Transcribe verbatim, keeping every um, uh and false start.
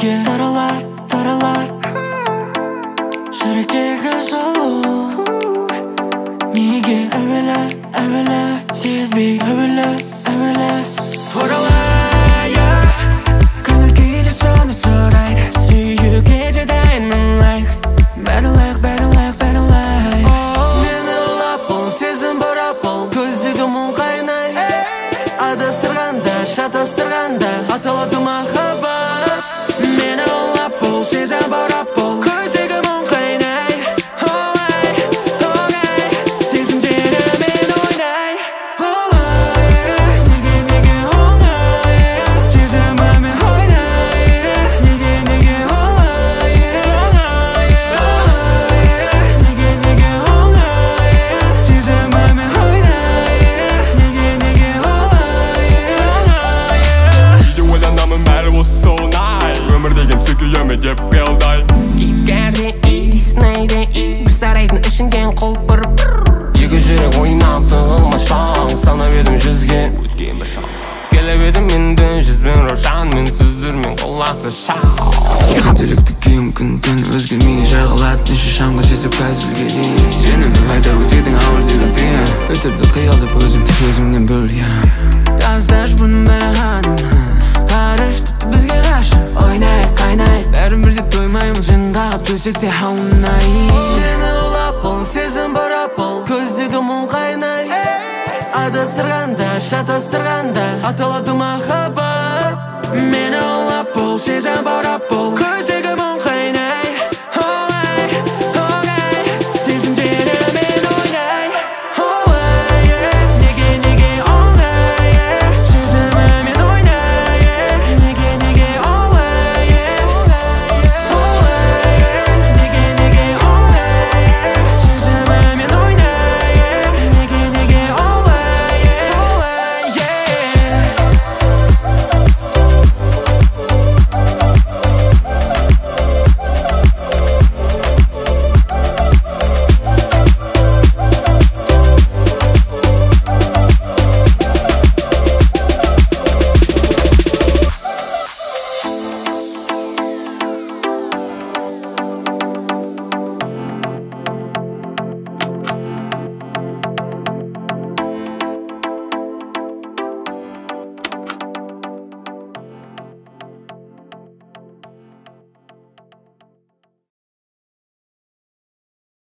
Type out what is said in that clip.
неге тарала, тарала жүректегі жалу неге әуелі, әуелі сезбей әуелі, әуелі оралайя көңіл күйде соны сұрайды сүйуге жетеймін лайк бәрі лайк, бәрі лайк, бәрі лайк мені ұлап бұл сезім бұрап бұл көздегі мұң қайнай адастырғанда, шатастырғанда аталады махаббат мені ұлап бұл сезім бұрап бұл көздегі мұң қайнай олай, олай сезімдері мен ойнай олай неге, неге олай сезімімен ойнай неге, неге олай олай, олай неге, неге олай сезімімен ойнай неге, неге олай олай Үйде ойланамын бәрі осы солнай өмір деген сүйкүйеме деп белдай Кикерде иснайде ик сарайдың ішінген құлпыр екі жүрек ойнап тығылмашаң санап едім жүзге өткен бір шақ келіп едім енді жүзбен рошан мен сөздермен құлақты шау күнделікті күйім күн түн өзгермей жағылады неше шаңғы сезіп әзілге дейін сені қайда өтедің ауыр терапия өтірді қиялдап өзімді сөзімнен бөлген газдаш бұның бәрі ханым ғарыш тіпті бізге ғашық ойнайық қайнайық бәрімізде тоймаймыз жын қағып төсекте аунайық сені ұлап бұл сезім бұрап бұл көздегі мұң қайнай адастырғанда, шатастырғанда аталады махаббат мені ұлап бұл сезім бұрап бұл